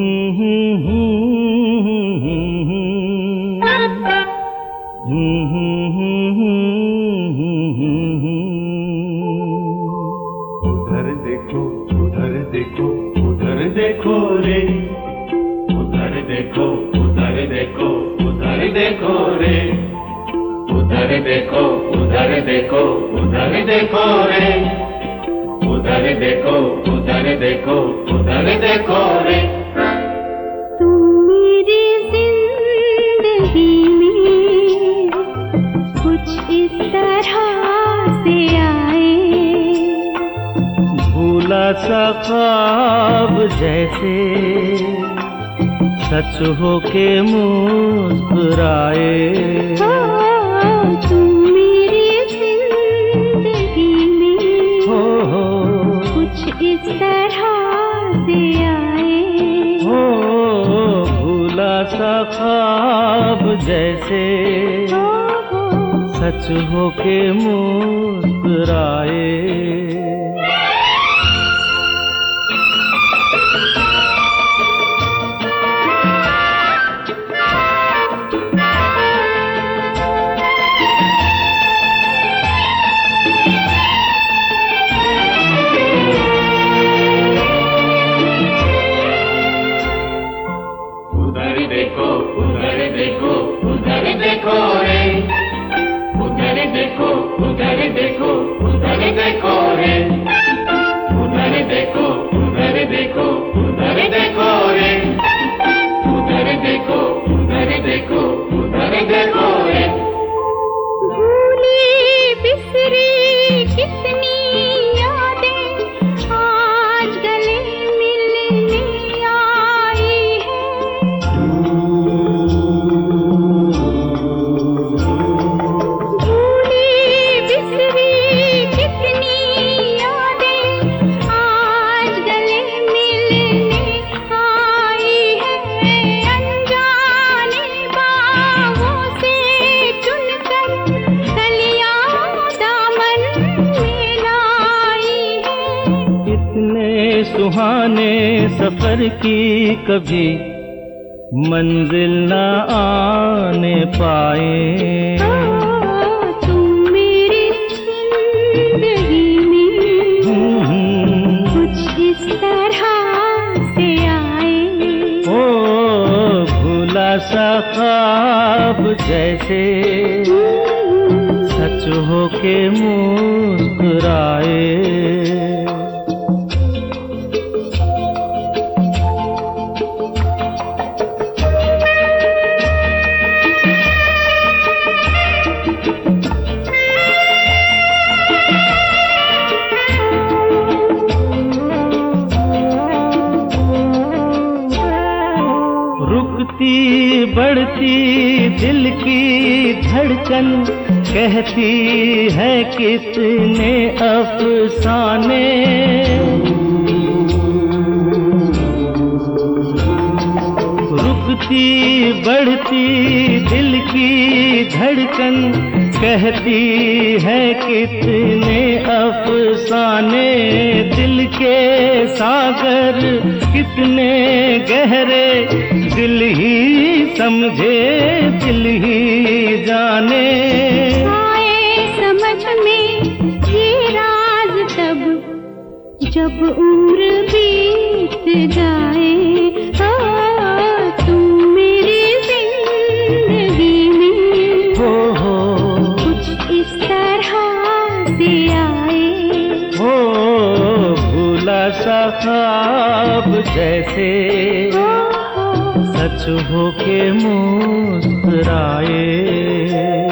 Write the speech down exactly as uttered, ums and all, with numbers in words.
उधर देखो उधर देखो उधर देखो रे, उधर देखो उधर देखो उधर देखो रे, उधर देखो उधर देखो उधर देखो रे, उधर देखो उधर देखो उधर देखो रे। तुम मेरी जिंदगी में कुछ इस तरह से आए, भूला सा ख्वाब जैसे सच हो के मुस्कुराए। ओ, तुम मेरी जिंदगी में हो हो कुछ इस तरह से आए, हो भूला सा ख्वाब जैसे ओ, ओ, सच हो के मुस्कुराए। उधर देखो उधर देखो उधर देखो रे, उधर देखो उधर देखो उधर देखो रे, उधर देखो उधर देखो उधर देखो रे, उधर देखो उधर देखो उधर देखो रे। भूली बिसरी कितनी यादें आज गले मिलने आई है, भूली बिसरी कितनी यादें आज गले मिलने आई है, अनजाने बाहों से चुनकर कलियां दामन में लाई है। इतने सुहाने सफर की कभी मंजिल न आने पाए। ओ, तुम मेरी जिंदगी में हम्म, कुछ इस तरह से आए, ओ भूला सा ख्वाब जैसे सच हो के मुस्कुराए। रुकती बढ़ती दिल की धड़कन कहती है कितने अफसाने, रुकती बढ़ती दिल की धड़कन कहती है कितने अफसाने, दिल के सागर कितने गहरे दिल ही समझे दिल ही जाने। आए समझ में ये राज तब जब उम्र बीत जाए, ओ, तुम मेरी जिंदगी में हो हो कुछ इस तरह से आए, हो भूला सा ख्वाब जैसे ओ, ओ, सच हो के मुस्कुराए।